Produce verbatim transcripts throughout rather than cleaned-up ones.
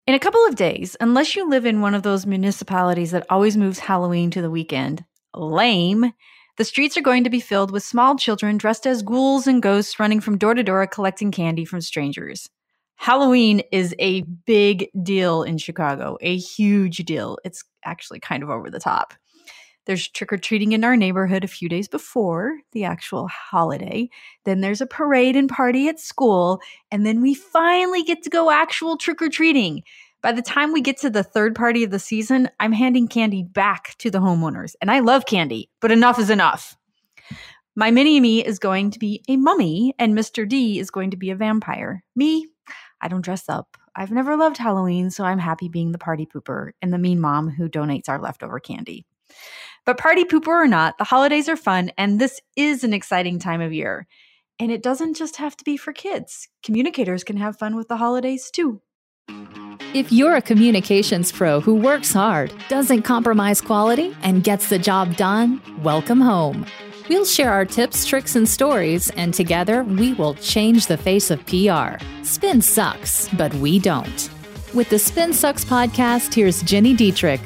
In a couple of days, unless you live in one of those municipalities that always moves Halloween to the weekend, lame, the streets are going to be filled with small children dressed as ghouls and ghosts running from door to door collecting candy from strangers. Halloween is a big deal in Chicago, a huge deal. It's actually kind of over the top. There's trick-or-treating in our neighborhood a few days before the actual holiday. Then there's a parade and party at school. And then we finally get to go actual trick-or-treating. By the time we get to the third party of the season, I'm handing candy back to the homeowners. And I love candy, but enough is enough. My mini-me is going to be a mummy, and Mister D is going to be a vampire. Me, I don't dress up. I've never loved Halloween, so I'm happy being the party pooper and the mean mom who donates our leftover candy. But party pooper or not, the holidays are fun, and this is an exciting time of year. And it doesn't just have to be for kids. Communicators can have fun with the holidays too. If you're a communications pro who works hard, doesn't compromise quality, and gets the job done, welcome home. We'll share our tips, tricks, and stories, and together we will change the face of P R. Spin sucks, but we don't. With the Spin Sucks podcast, here's Jenny Dietrich.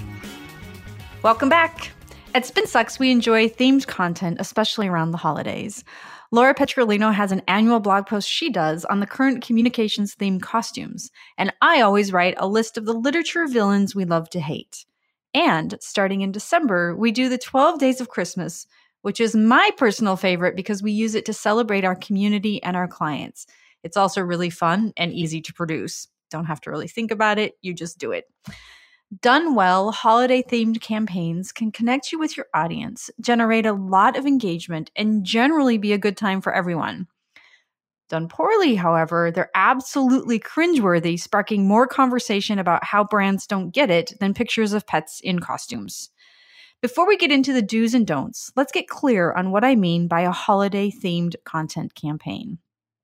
Welcome back. At Spin Sucks, we enjoy themed content, especially around the holidays. Laura Petrolino has an annual blog post she does on the current communications-themed costumes, and I always write a list of the literature villains we love to hate. And starting in December, we do the twelve Days of Christmas, which is my personal favorite because we use it to celebrate our community and our clients. It's also really fun and easy to produce. Don't have to really think about it, you just do it. Done well, holiday-themed campaigns can connect you with your audience, generate a lot of engagement, and generally be a good time for everyone. Done poorly, however, they're absolutely cringeworthy, sparking more conversation about how brands don't get it than pictures of pets in costumes. Before we get into the do's and don'ts, let's get clear on what I mean by a holiday-themed content campaign.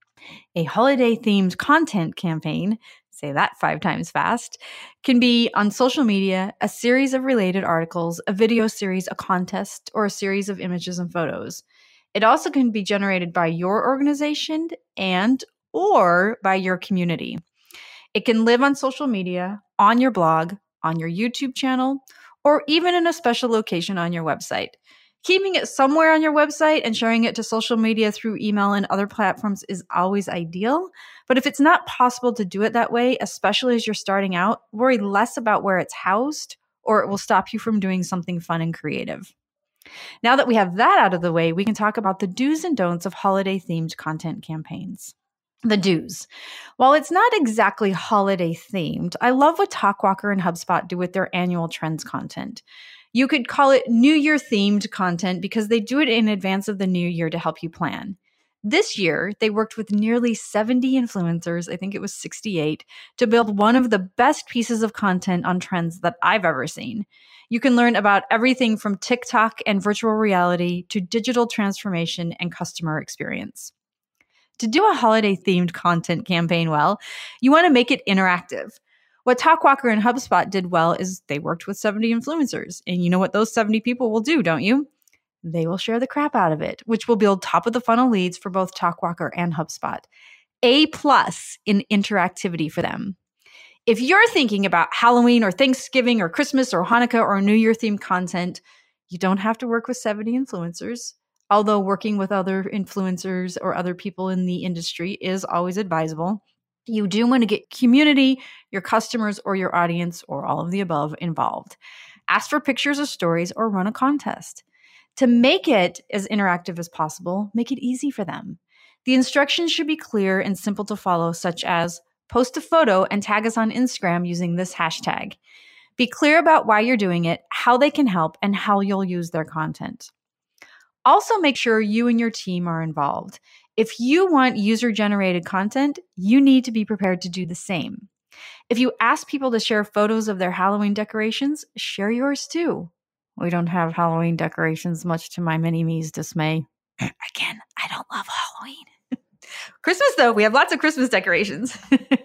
A holiday-themed content campaign, say that five times fast, can be on social media, a series of related articles, a video series, a contest, or a series of images and photos. It also can be generated by your organization and or by your community. It can live on social media, on your blog, on your YouTube channel, or even in a special location on your website. Keeping it somewhere on your website and sharing it to social media through email and other platforms is always ideal. But if it's not possible to do it that way, especially as you're starting out, worry less about where it's housed, or it will stop you from doing something fun and creative. Now that we have that out of the way, we can talk about the do's and don'ts of holiday-themed content campaigns. The do's. While it's not exactly holiday-themed, I love what Talkwalker and HubSpot do with their annual trends content. You could call it New Year themed content because they do it in advance of the new year to help you plan. This year, they worked with nearly seventy influencers, I think it was sixty-eight, to build one of the best pieces of content on trends that I've ever seen. You can learn about everything from TikTok and virtual reality to digital transformation and customer experience. To do a holiday-themed content campaign well, you want to make it interactive. What Talkwalker and HubSpot did well is they worked with seventy influencers. And you know what those seventy people will do, don't you? They will share the crap out of it, which will build top of the funnel leads for both Talkwalker and HubSpot. A plus in interactivity for them. If you're thinking about Halloween or Thanksgiving or Christmas or Hanukkah or New Year themed content, you don't have to work with seventy influencers. Although working with other influencers or other people in the industry is always advisable. You do want to get community, your customers, or your audience, or all of the above involved. Ask for pictures or stories or run a contest. To make it as interactive as possible, make it easy for them. The instructions should be clear and simple to follow, such as post a photo and tag us on Instagram using this hashtag. Be clear about why you're doing it, how they can help, and how you'll use their content. Also, make sure you and your team are involved. If you want user-generated content, you need to be prepared to do the same. If you ask people to share photos of their Halloween decorations, share yours too. We don't have Halloween decorations, much to my mini-me's dismay. Again, I don't love Halloween. Christmas, though, we have lots of Christmas decorations.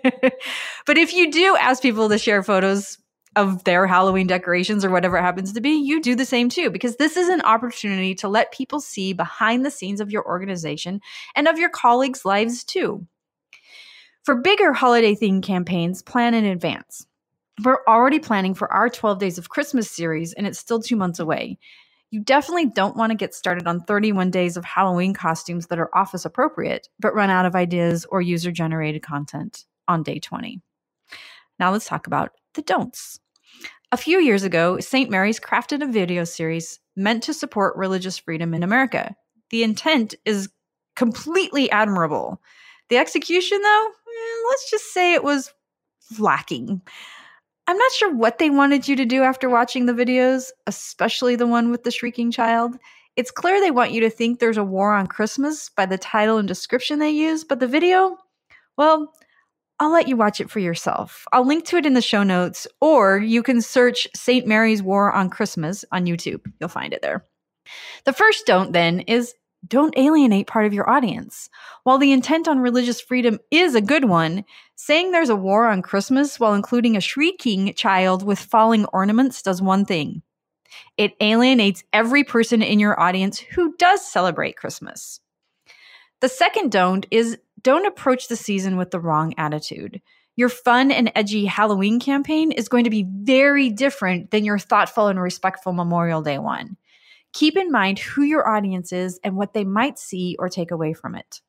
But if you do ask people to share photos of their Halloween decorations or whatever it happens to be, you do the same too, because this is an opportunity to let people see behind the scenes of your organization and of your colleagues' lives too. For bigger holiday-themed campaigns, plan in advance. We're already planning for our twelve Days of Christmas series, and it's still two months away. You definitely don't want to get started on thirty-one days of Halloween costumes that are office appropriate, but run out of ideas or user-generated content on day twenty. Now let's talk about the don'ts. A few years ago, Saint Mary's crafted a video series meant to support religious freedom in America. The intent is completely admirable. The execution, though, eh, let's just say it was lacking. I'm not sure what they wanted you to do after watching the videos, especially the one with the shrieking child. It's clear they want you to think there's a war on Christmas by the title and description they use, but the video, well, I'll let you watch it for yourself. I'll link to it in the show notes, or you can search Saint Mary's War on Christmas on YouTube. You'll find it there. The first don't, then, is don't alienate part of your audience. While the intent on religious freedom is a good one, saying there's a war on Christmas while including a shrieking child with falling ornaments does one thing. It alienates every person in your audience who does celebrate Christmas. The second don't is don't approach the season with the wrong attitude. Your fun and edgy Halloween campaign is going to be very different than your thoughtful and respectful Memorial Day one. Keep in mind who your audience is and what they might see or take away from it.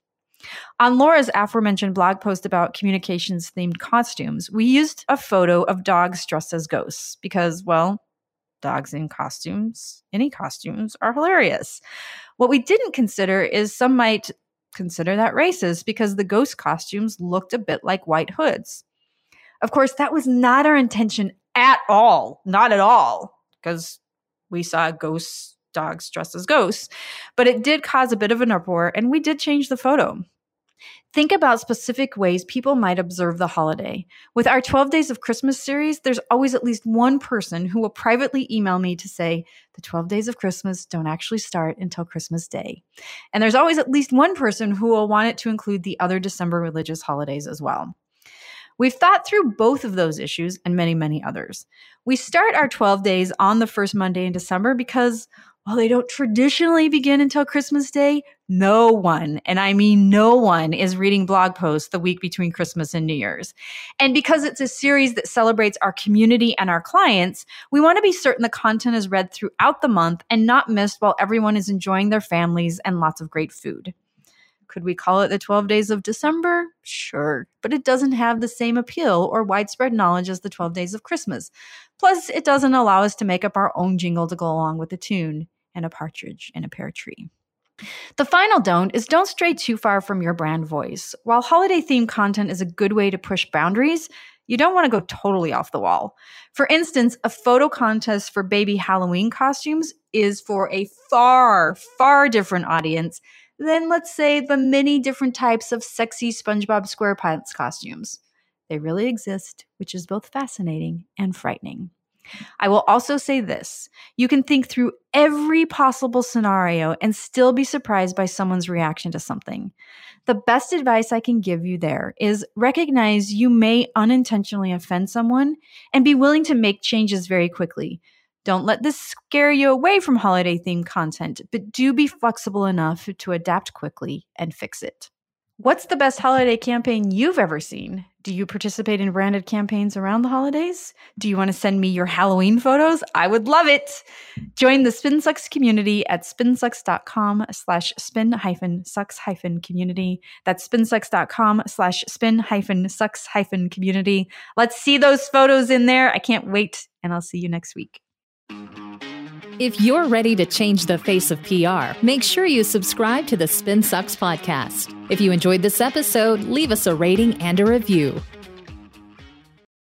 On Laura's aforementioned blog post about communications-themed costumes, we used a photo of dogs dressed as ghosts because, well, dogs in costumes, any costumes, are hilarious. What we didn't consider is some might consider that racist because the ghost costumes looked a bit like white hoods. Of course, that was not our intention at all. Not at all. Because we saw ghosts, dogs dressed as ghosts. But it did cause a bit of an uproar, and we did change the photo. Think about specific ways people might observe the holiday. With our twelve Days of Christmas series, there's always at least one person who will privately email me to say, the twelve Days of Christmas don't actually start until Christmas Day. And there's always at least one person who will want it to include the other December religious holidays as well. We've thought through both of those issues and many, many others. We start our twelve days on the first Monday in December because, while they don't traditionally begin until Christmas Day, no one, and I mean no one, is reading blog posts the week between Christmas and New Year's. And because it's a series that celebrates our community and our clients, we want to be certain the content is read throughout the month and not missed while everyone is enjoying their families and lots of great food. Could we call it the twelve Days of December? Sure, but it doesn't have the same appeal or widespread knowledge as the twelve Days of Christmas. Plus, it doesn't allow us to make up our own jingle to go along with the tune and a partridge in a pear tree. The final don't is don't stray too far from your brand voice. While holiday-themed content is a good way to push boundaries, you don't want to go totally off the wall. For instance, a photo contest for baby Halloween costumes is for a far, far different audience than, let's say, the many different types of sexy SpongeBob SquarePants costumes. They really exist, which is both fascinating and frightening. I will also say this. You can think through every possible scenario and still be surprised by someone's reaction to something. The best advice I can give you there is recognize you may unintentionally offend someone and be willing to make changes very quickly. Don't let this scare you away from holiday-themed content, but do be flexible enough to adapt quickly and fix it. What's the best holiday campaign you've ever seen? Do you participate in branded campaigns around the holidays? Do you want to send me your Halloween photos? I would love it. Join the SpinSucks community at spinsucks.com slash spin hyphen sucks hyphen community. That's spinsucks.com slash spin hyphen sucks hyphen community. Let's see those photos in there. I can't wait, and I'll see you next week. If you're ready to change the face of P R, make sure you subscribe to the Spin Sucks podcast. If you enjoyed this episode, leave us a rating and a review.